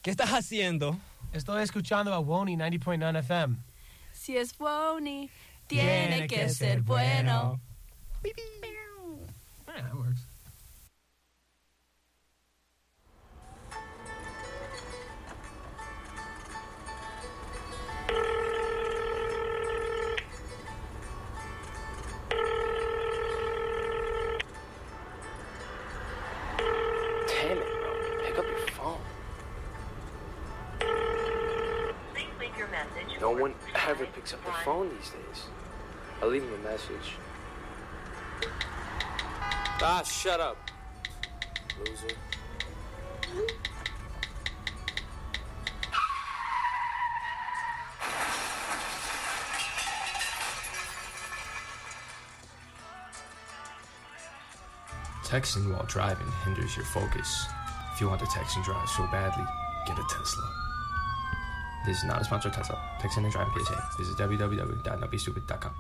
¿Qué estás haciendo? Estoy escuchando a Wony 90.9 FM. Si es Wony, tiene que ser bueno. Yeah, that works. Damn it, bro. Pick up your phone. Please leave your message. No one ever picks up the phone these days. I'll leave him a message. Ah, shut up, loser. Texting while driving hinders your focus. If you want to text and drive so badly, get a Tesla. This is not a sponsor of Tesla. Texting and driving PSA. Visit www.notbestupid.com.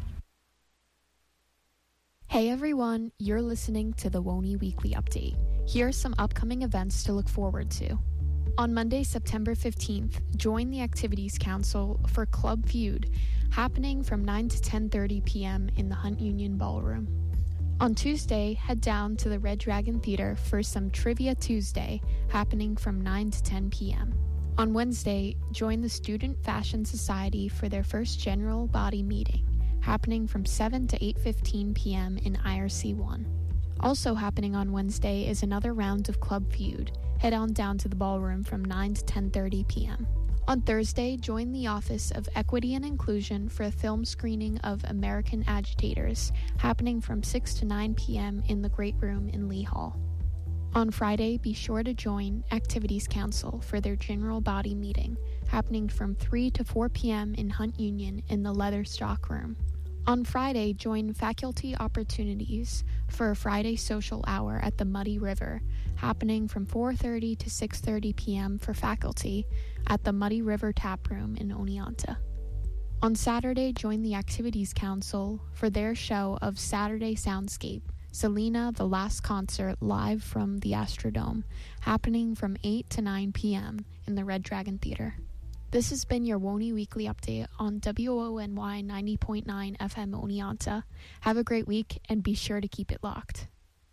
Hey everyone, you're listening to the Wony Weekly Update. Here are some upcoming events to look forward to. On Monday, September 15th, join the Activities Council for Club Feud, happening from 9 to 10:30 p.m. in the Hunt Union Ballroom. On Tuesday, head down to the Red Dragon Theater for some Trivia Tuesday, happening from 9 to 10 p.m. On Wednesday, join the Student Fashion Society for their first general body meeting, happening from 7 to 8:15 p.m. in IRC1. Also happening on Wednesday is another round of Club Feud. Head on down to the ballroom from 9 to 10:30 p.m. On Thursday, join the Office of Equity and Inclusion for a film screening of American Agitators, happening from 6 to 9 p.m. in the Great Room in Lee Hall. On Friday, be sure to join Activities Council for their general body meeting, happening from 3 to 4 p.m. in Hunt Union in the Leather Stock Room. On Friday, join Faculty Opportunities for a Friday social hour at the Muddy River, happening from 4:30 to 6:30 p.m. for faculty at the Muddy River Tap Room in Oneonta. On Saturday, join the Activities Council for their show of Saturday Soundscape, Selena, the Last Concert, live from the Astrodome, happening from 8 to 9 p.m. in the Red Dragon Theater. This has been your Wony Weekly Update on WONY 90.9 FM Oneonta. Have a great week and be sure to keep it locked.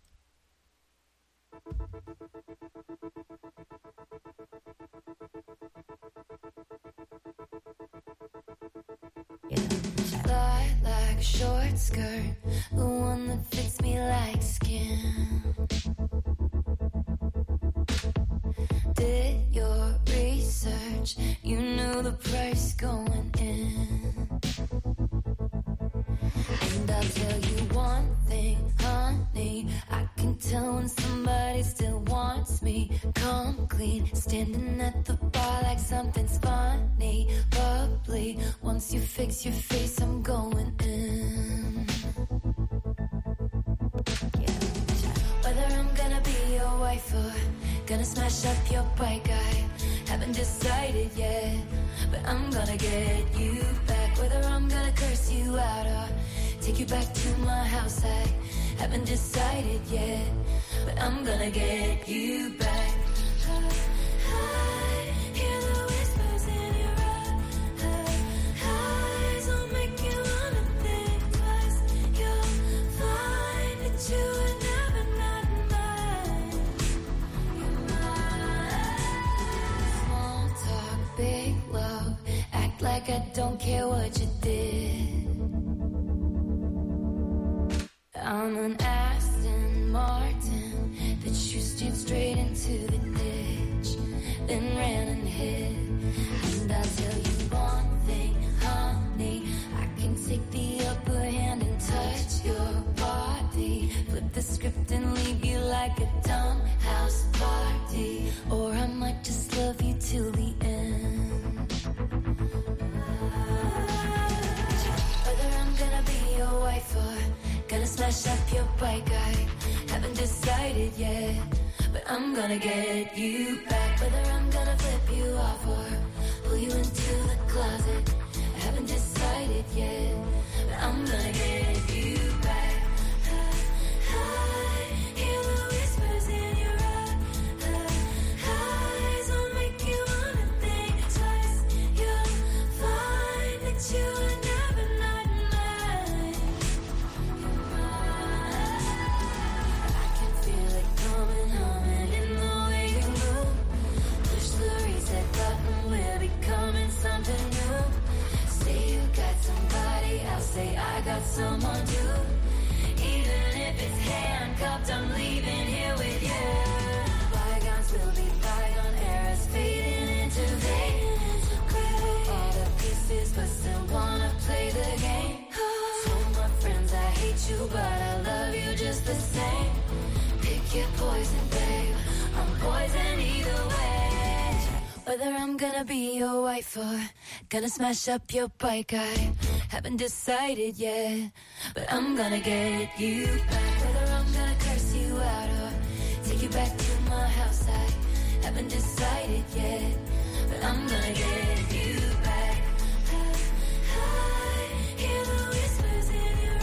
Fly like a short skirt, the one that fits me like skin. Did your research, you knew the price going in. And I'll tell you one thing, honey, I can tell when somebody still wants me. Come clean, standing at the bar like something's funny. Bubbly, once you fix your face, I'm going in. Yeah. Whether I'm gonna be your wife or gonna smash up your bike, I haven't decided yet, but I'm gonna get you back. Whether I'm gonna curse you out or take you back to my house, I haven't decided yet, but I'm gonna get you back. I hear the whispers in your eyes, I'll make you wanna think twice. You'll find that you were never not mine. You're mine. Small talk, big love, act like I don't care what you did. I'm an Aston Martin that you steered straight into the ditch, then ran and hid. And I'll tell you one thing, honey, I can take the upper hand and touch your body, flip the script and leave you like a dumb house party, or I might just love you till the end. Whether I'm gonna be your wife or gonna smash up your bike, I haven't decided yet, but I'm gonna get you back. Whether I'm gonna flip you off or pull you into the closet, I haven't decided yet, but I'm gonna get you back. I hear the whispers in your eyes, I'll make whether I'm gonna be your wife or gonna smash up your bike. I haven't decided yet, but I'm gonna get you back. Whether I'm gonna curse you out or take you back to my house, I haven't decided yet, but I'm gonna get you back. I hear the whispers in your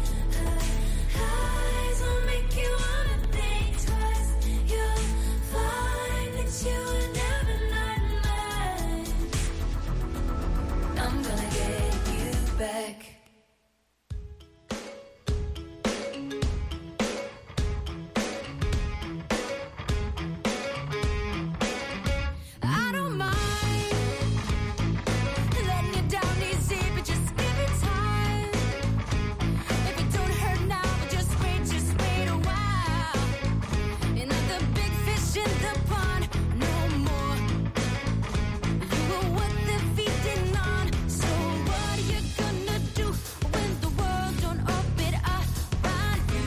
eyes, will make you wanna think twice. You'll find that you were never not mine. I'm gonna get you back. I don't mind letting you down easy, but just give it time. If it don't hurt now, but just wait a while. You're not the big fish in the pond no more. You were what they're feeding on. So what are you gonna do when the world don't orbit around you?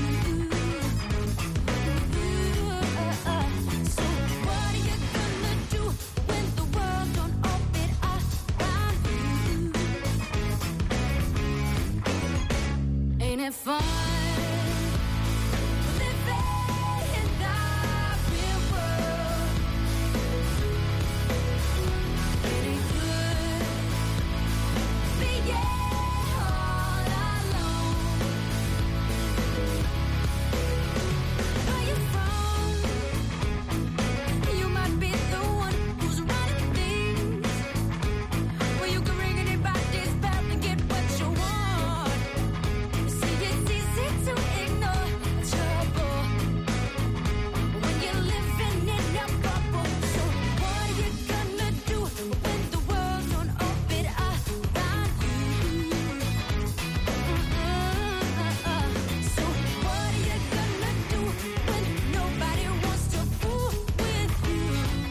So what are you gonna do when the world don't orbit around you? Ain't it fun living in the real world? Ain't it good being all alone? Where you from? You might be the one who's running things. Well, you can ring anybody's bell and get what you want. See, it's easy to ignore trouble when you're living in a bubble. So what are you gonna do when the world don't orbit around you? So what are you gonna do when nobody wants to fool with you?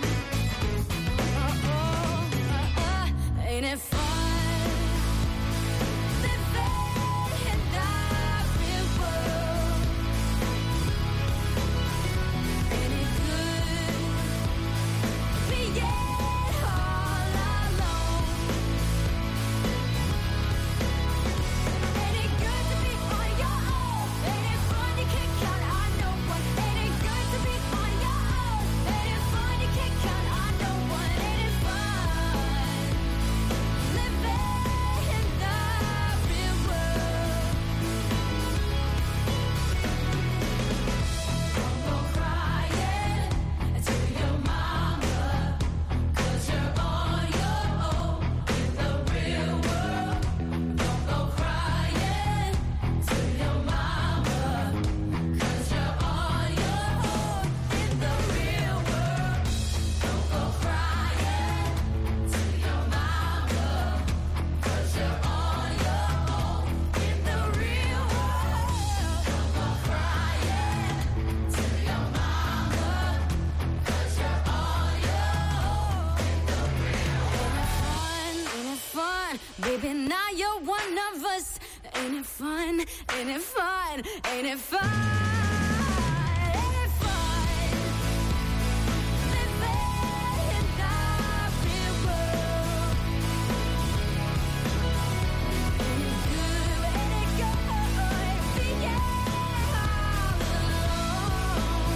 Ain't it fun living in the real world? Ain't it good being all alone? Ain't it good to be on your own? Ain't it fun to kick out on no one? Ain't it good to be on your own? Ain't it fun to kick out on no one? Ain't it fun living in the real world? Don't go crying to your mama, 'cause you're on your own in the real world. Don't go crying to your mama, 'cause you're on your own in the real world. Don't go crying to your mama, 'cause you're on your own in the real world. Don't go crying to your mama, 'cause you're on your own in the real world. Ain't it fun? Baby, now you're one of us. Ain't it fun? Ain't it fun? Ain't it fun? Ain't it fun living in the real world? Ain't it good? Ain't it good being all alone?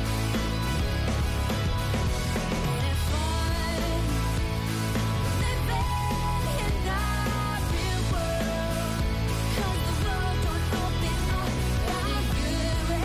Ain't it fun living in the real world? 'Cause the world don't open up around you.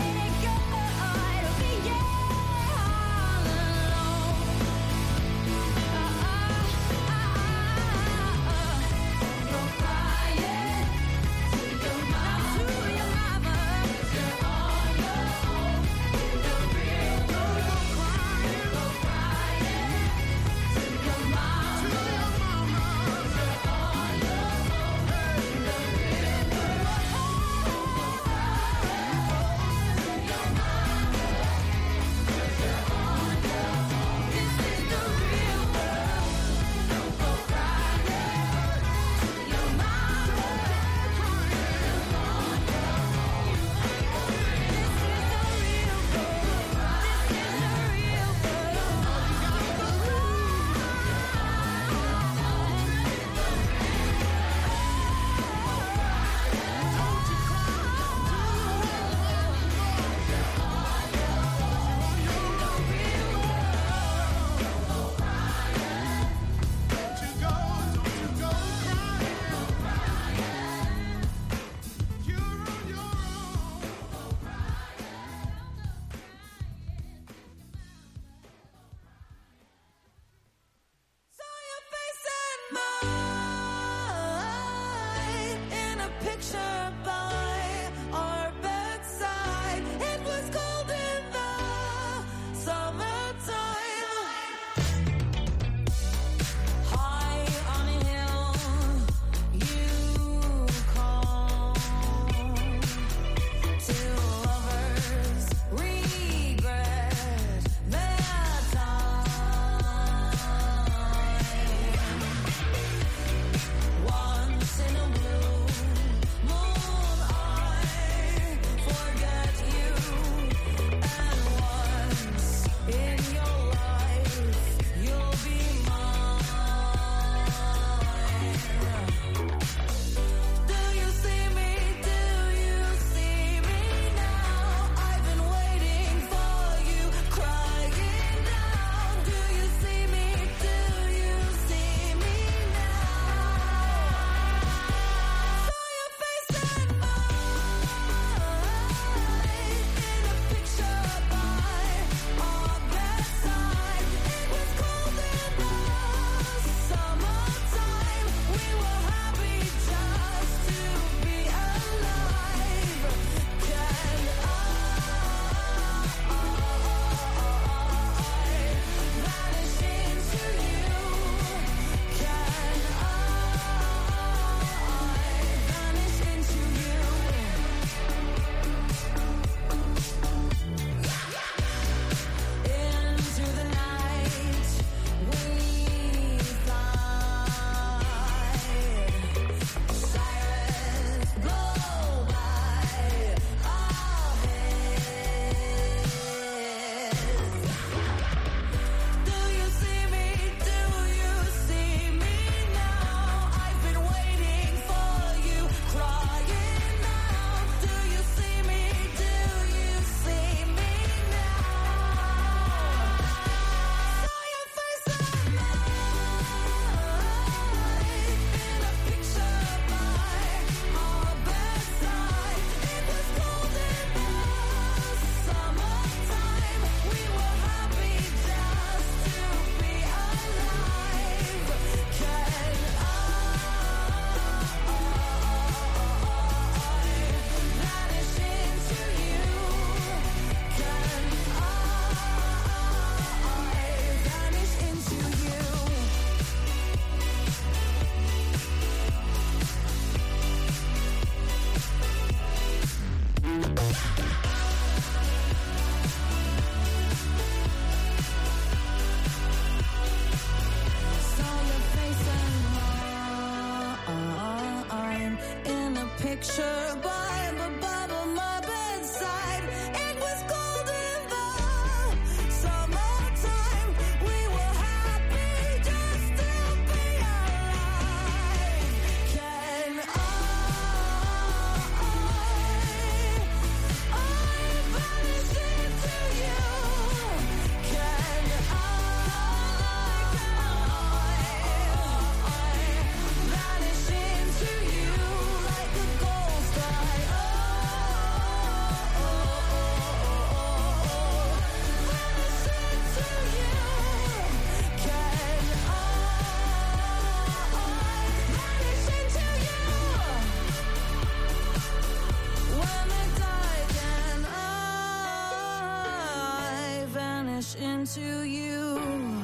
to you.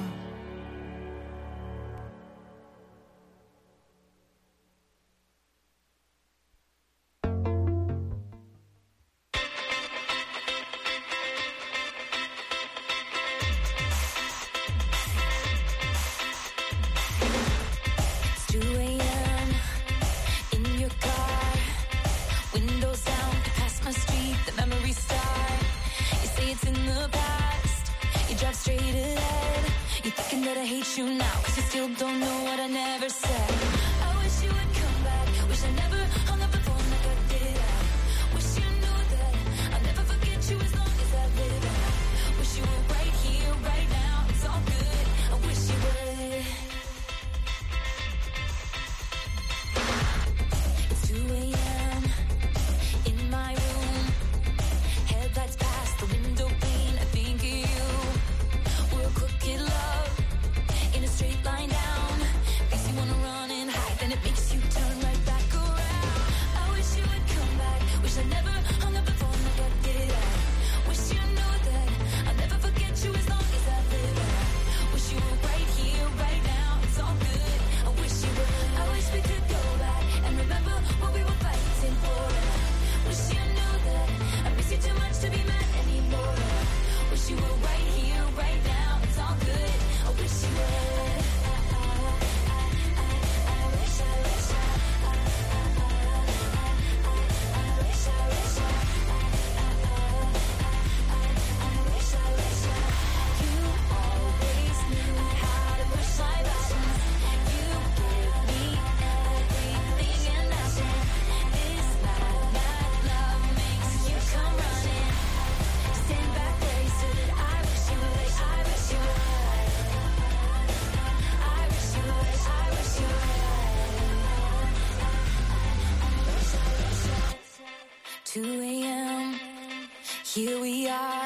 Here we are,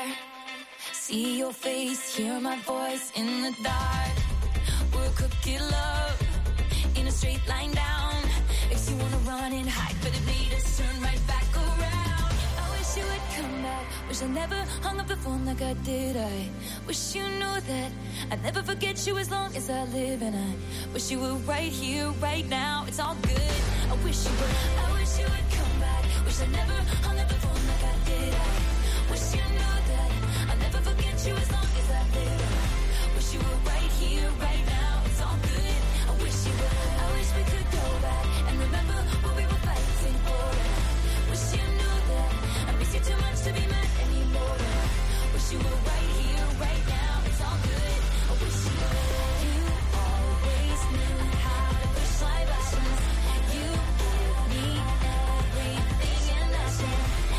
see your face, hear my voice in the dark. We're cooking love in a straight line down. If you wanna run and hide, but it made us turn right back around. I wish you would come back, wish I never hung up the phone like I did. I wish you knew that I'd never forget you as long as I live. And I wish you were right here, right now, it's all good. I wish you would come back, wish I never hung up the phone like I did. I wish you knew that I'll never forget you as long as I live. I wish you were right here, right now, it's all good. I wish you would. I wish we could go back and remember what we were fighting for. Wish you knew that I miss you too much to be mad anymore. Wish you were right here, right now, it's all good. I wish you would. You always knew how to push my buttons. You give me everything and nothing.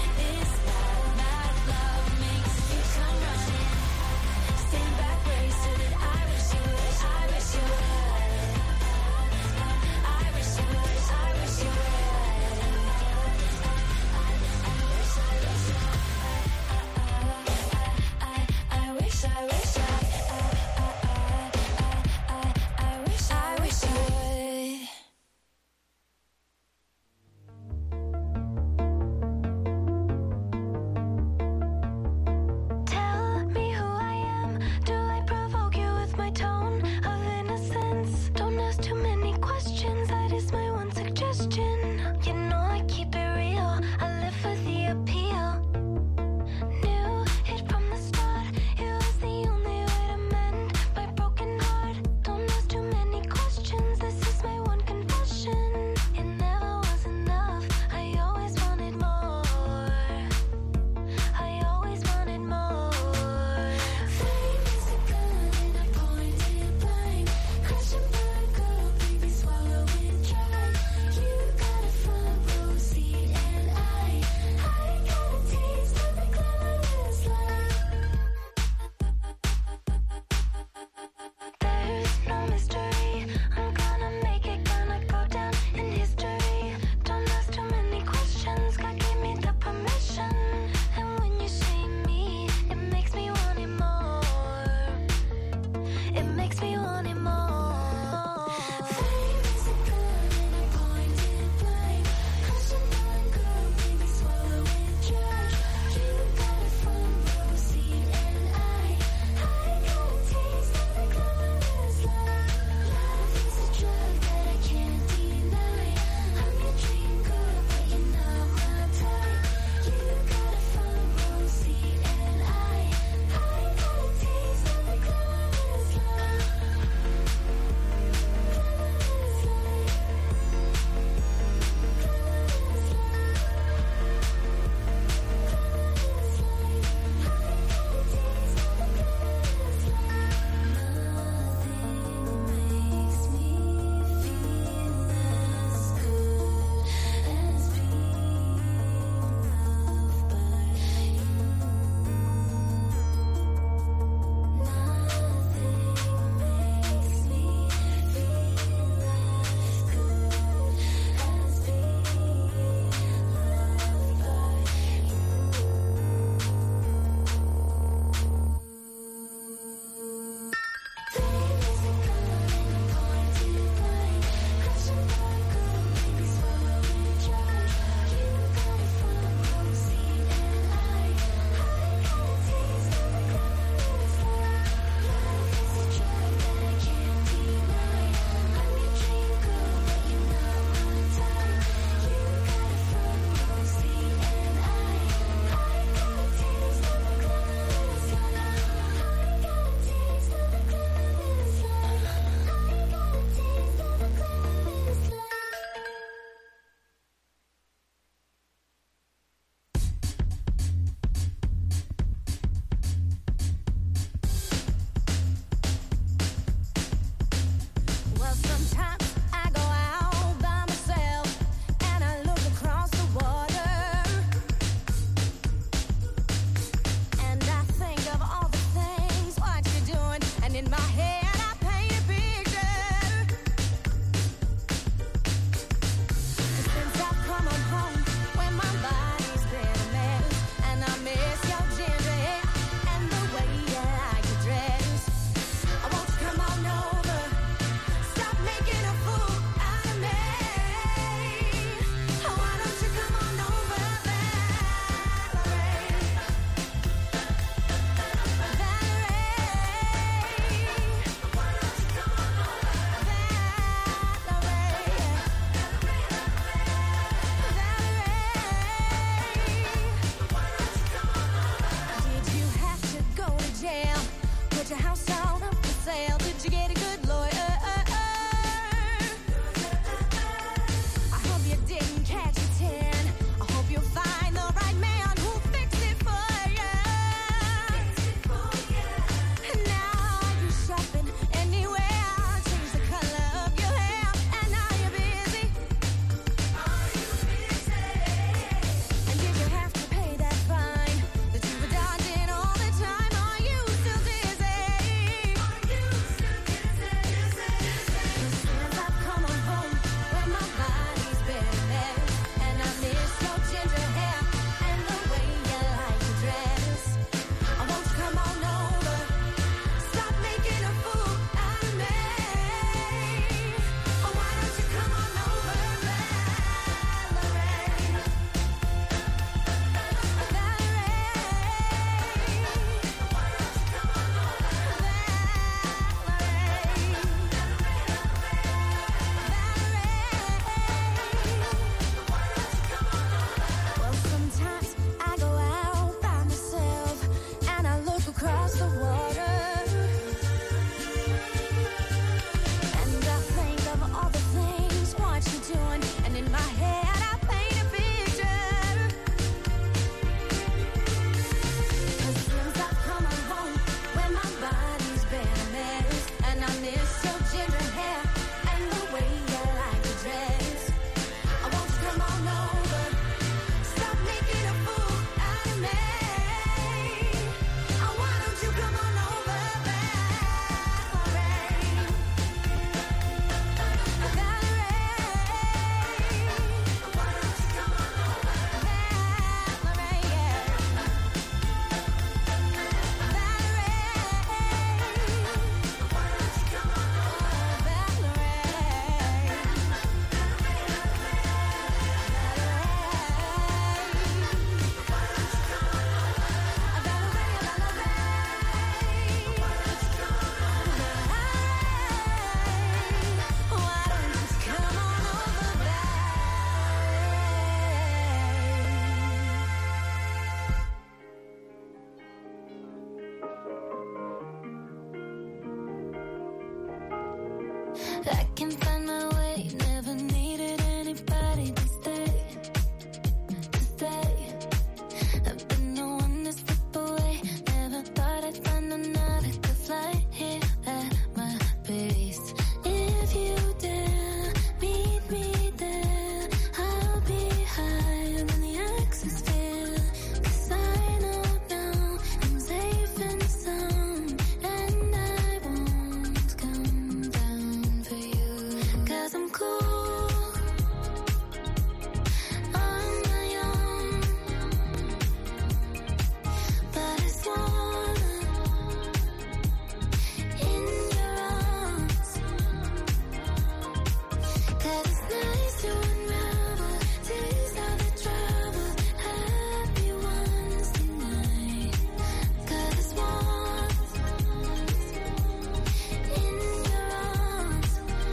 I can find my way, never needed anybody to stay. I've been the one to slip away, never thought I'd find another to fly here at my base. If you dare meet me there, I'll be higher than the exosphere. 'Cause I know now I'm safe and sound, and I won't come down for you. 'Cause I'm cool on my own, but it's warmer in your arms. 'Cause it's nice to unravel, tease all the trouble, happy ones tonight. 'Cause it's warm in your arms.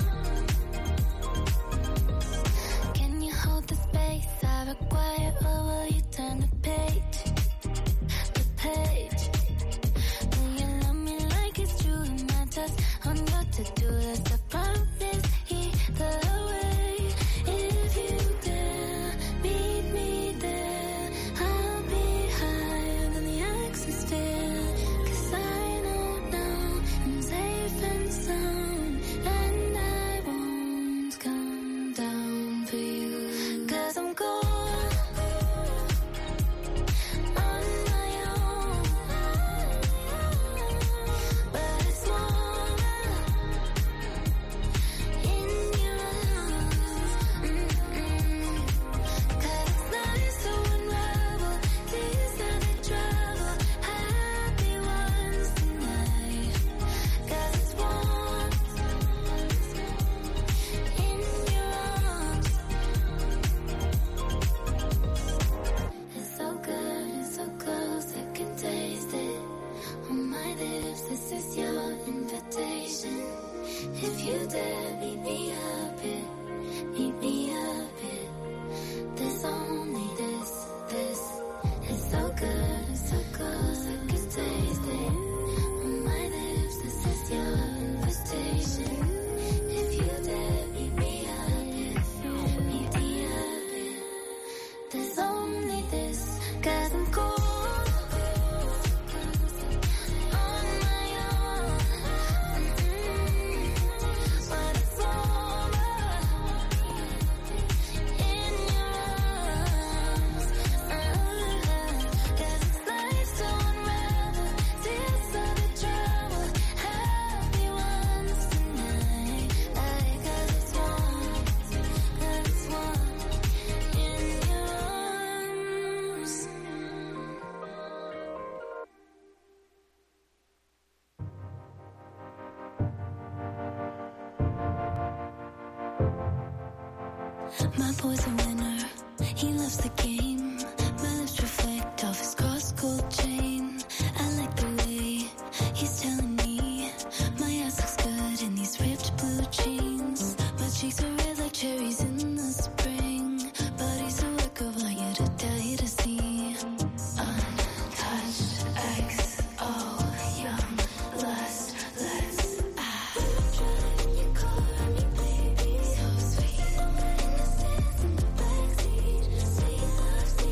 Can you hold the space I require, or will you turn the page? The page. Will you love me like it's true and not just on your to-do list? I promise either way. If you dare meet me there, I'll be higher than the exosphere. 'Cause I know now I'm safe and sound, and I won't come down for you. 'Cause I'm cool on my own, but it's warmer in your arms. 'Cause it's nice to unravel, tease all the trouble, happy ones tonight. 'Cause it's warm in your arms. It's so good, it's so close, I can taste it on my lips. This is your invitation. If you dare meet me up here, meet me up here. There's only this. It's so good, it's so close, I can taste it on my lips. This is your invitation. If you dare meet me up here, meet me up here. There's only this. 'Cause I'm cool on my own, but it's warmer in your arms. 'Cause it's nice to unravel, tears of the trouble, happy ones tonight. 'Cause it's warm in your arms. My boy's a winner, he loves the game. My lips reflect off his cross gold chain. I like the way he's telling me my ass looks good in these ripped blue jeans. My cheeks are red like cherries in the spring, but he's a work of art, yet a die to see. Untouched, XO, young, lust, let's you call me baby, so sweet. In the stands in the backseat, sweet love's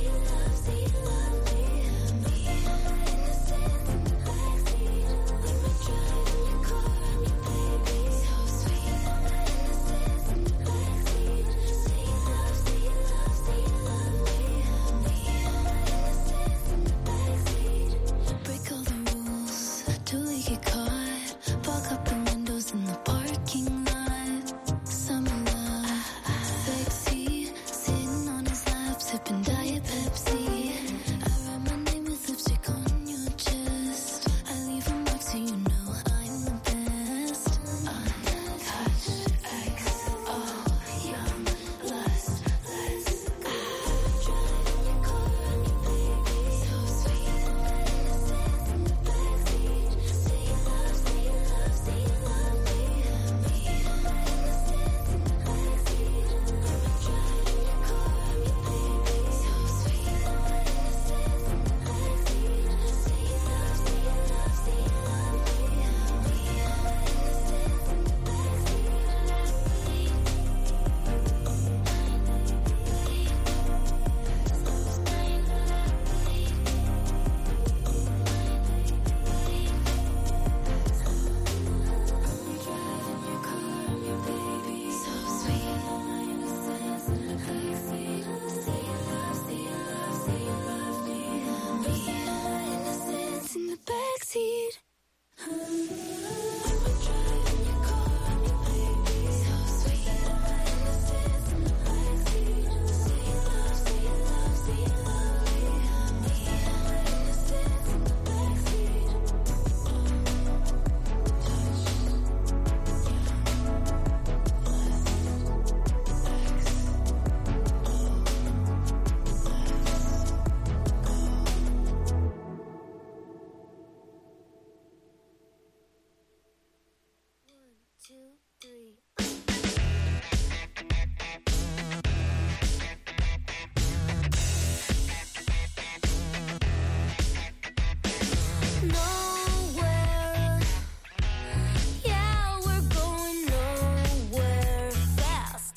nowhere. Yeah, we're going nowhere fast.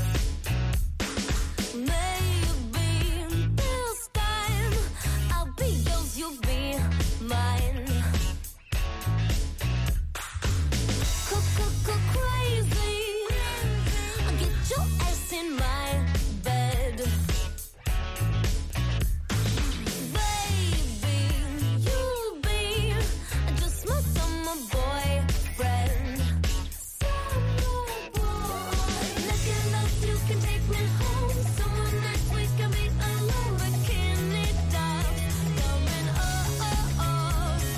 Maybe this time I'll be yours, you'll be mine. Crazy, I'll get your ass in my bed. Baby, you'll be just my summer boyfriend. Summer boy. Looking up, you can take me home. Someone next week can be alone. Bikini top coming off.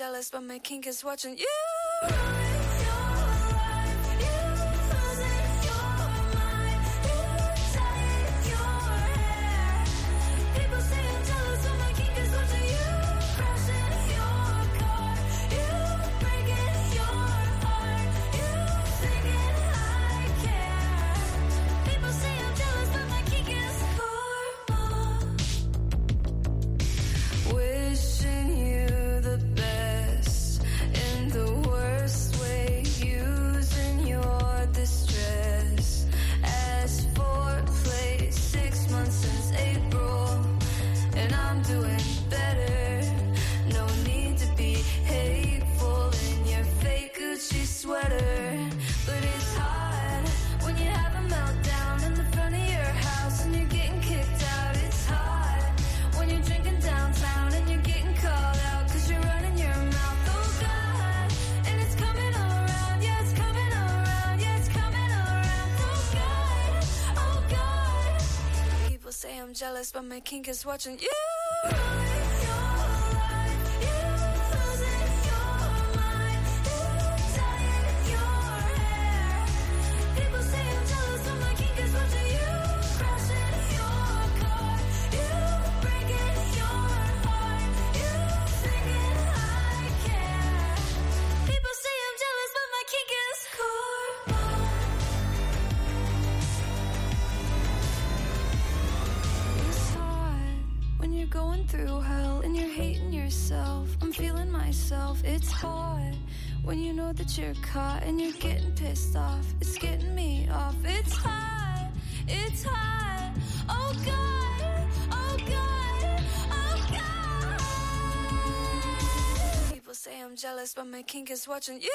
jealous, but my kink is watching you. Jealous, but my kink is watching you. It's hard when you know that you're caught and you're getting pissed off. It's getting me off. It's hot, it's hot. Oh God, oh God, oh God. People say I'm jealous, but my kink is watching you.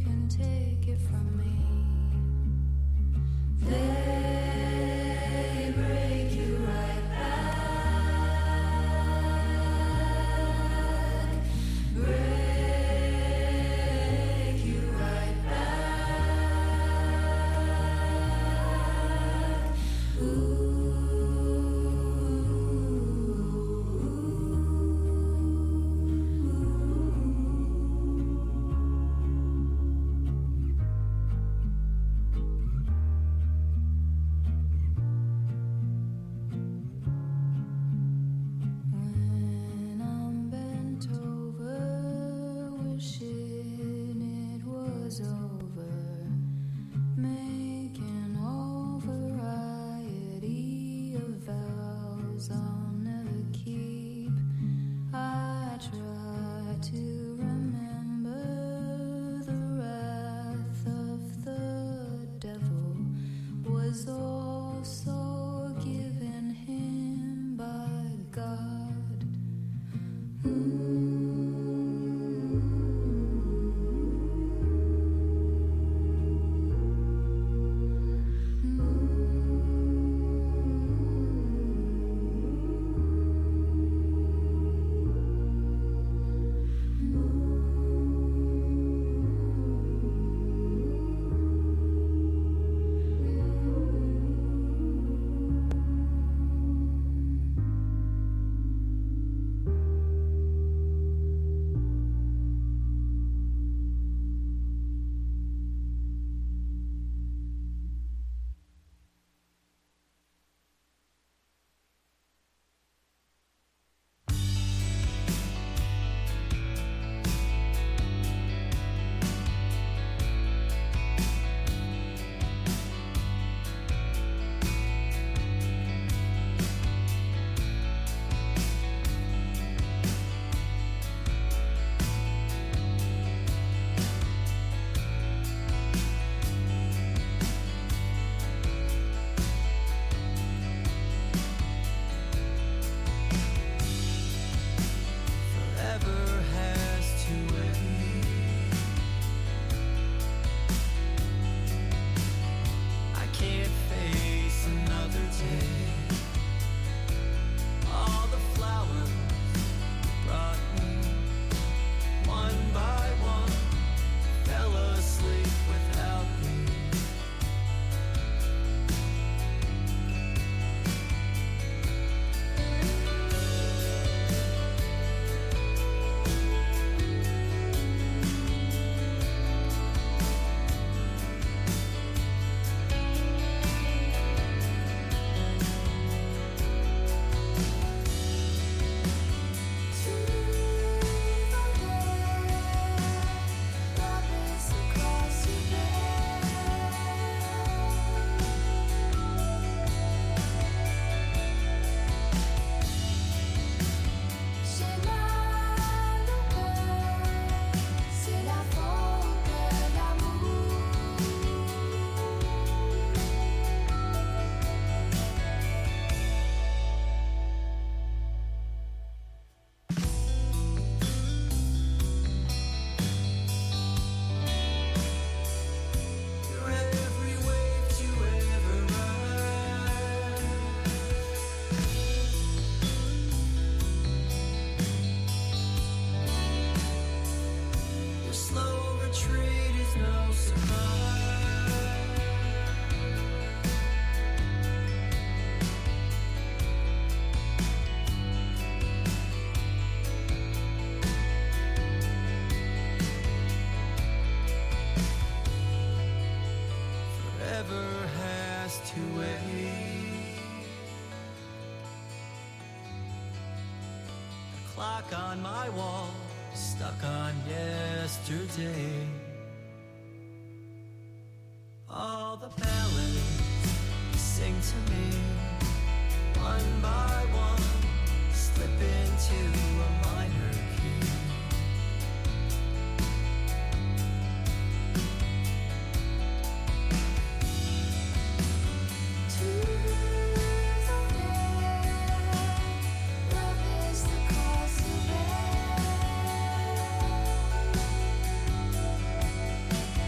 can take it from me. They break you right back, break you right back. Ooh. When I'm bent over, wishing it was over, making all variety of vows I'll never keep. I try to remember the wrath of the devil was also given him by God. Forever has to wait. I can't face another day. All the flowers brought me, one by one, fell asleep without me. Every wave to ever ride. Your slow retreat is no surprise. Forever has to wait. The clock on my wall is stuck on yesterday. All the ballads you sing to me, one by one, slip into a minor key. Love is the cause of it.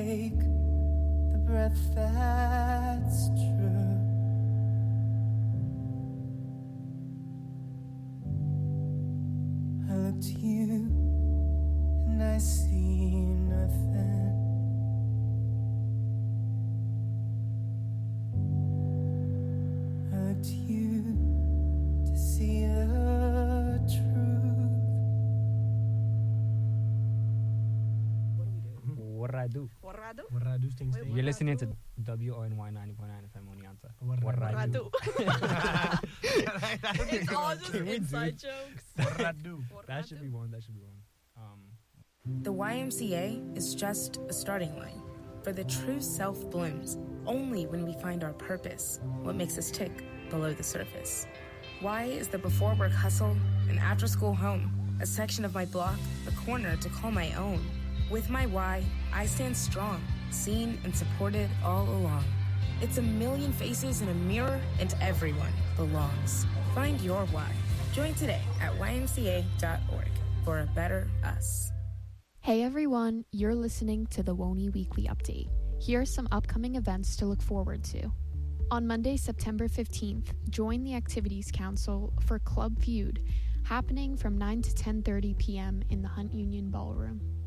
take the breath that's true. I look to you and I see nothing. I look to you to see the truth. What did I do? What did I do? What did I do? Things. Wait, You're listening to WONY 90.9 FM Oneonta. What did I do? It's all just inside jokes. What did I do? That should be one. The YMCA is just a starting line, for the true self blooms only when we find our purpose, what makes us tick below the surface. Y is the before work hustle, an after school home, a section of my block, a corner to call my own. With my Y, I stand strong, seen and supported all along. It's a million faces in a mirror, and everyone belongs. Find your Y. Join today at ymca.org for a better us. Hey everyone, you're listening to the WONY Weekly Update. Here are some upcoming events to look forward to. On Monday, September 15th, join the Activities Council for Club Feud, happening from 9 to 10:30 p.m. in the Hunt Union Ballroom.